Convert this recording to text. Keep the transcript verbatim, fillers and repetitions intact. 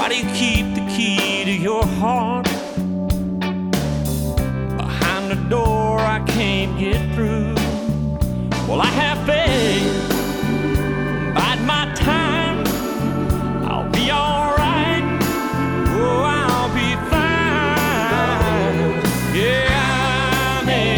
Why do you keep the key to your heart behind the door I can't get through? Well, I have faith, bide my time, I'll be alright, oh, I'll be fine. Yeah, I'm in